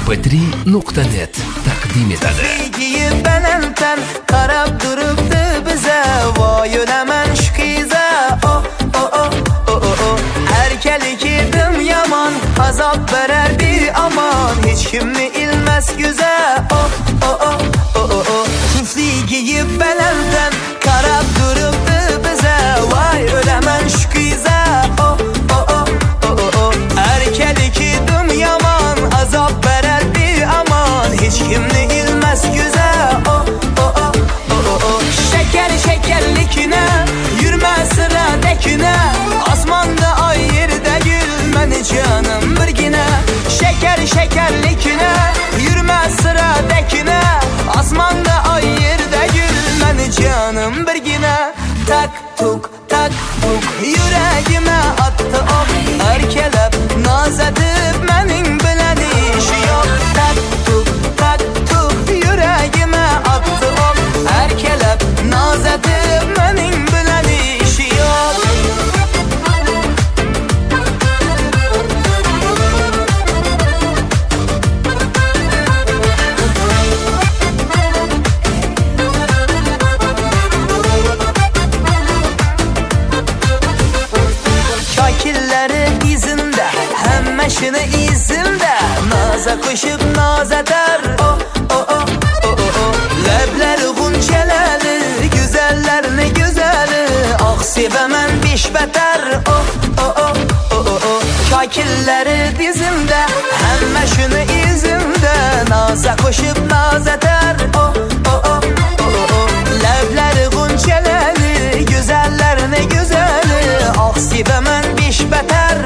vipmp3.net taqdim etadi. Sevgiyi balanddan qarab turibdi biza, voy o'laman shkiza. Erkalik edim yomon, azob berardi aman, hech kimni ilmas yuza. Tufligiyi balanddan qarab turibdi biza, voy o'laman shkiza. Erkalik edim yomon, azob berardi aman, hech kimni ilmas yuza. Şeker şekerlikine, yürme sıradakine, osmonda ay yerde gülmeni canım birgine. Şeker şekerlikine, yürme sıradakine, osmonda ay yerde gülmeni canım birgine. Tak tuk yüreğime attı ok, erkelep naz edip mening bilen işi yok. Tak tuk yüreğime attı ok, erkelep naz edip mening bilen işi yok. Şakilleri izinde, hemmeşini izinde, naza koşup naz eder. Lebler gunçeleri, güzeller ne güzeli, ah sevemen biş beter. Şakilleri dizimde, hemmeşini izinde, naza koşup naz eder. Lebler gunçeleri, güzeller ne güzeli, ah sevemen biş beter.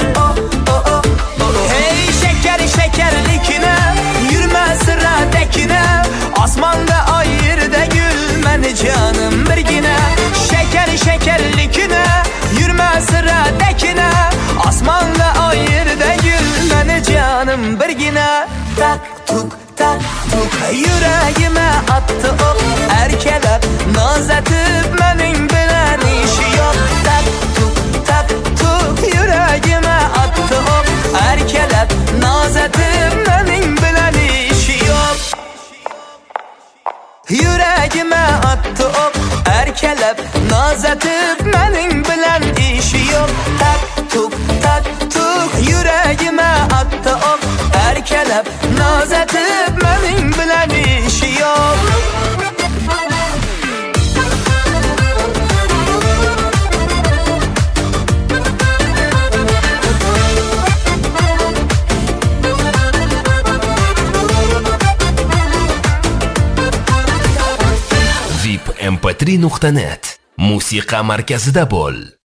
Hey şeker şekerlikine, yürme sıradakine, osmonda ay yerde gülmeni canım birgine. Şeker şekerlikine, yürme sıradakine, osmonda ay yerde gülmeni canım birgine. Tak tuk yüreğime attı ok, erkelep naz edip mening bilen işi yok. Tak tuk yüreğime attı ok, erkelep naz edip mening bilen işi yok. Yüreğime attı ok, erkelep naz edip mening bilen işi yok. Tak tuk yüreğime attı ok, erkelep naz edip mening bilen işi yok. vipmp3.net musiqa markazida bo'l.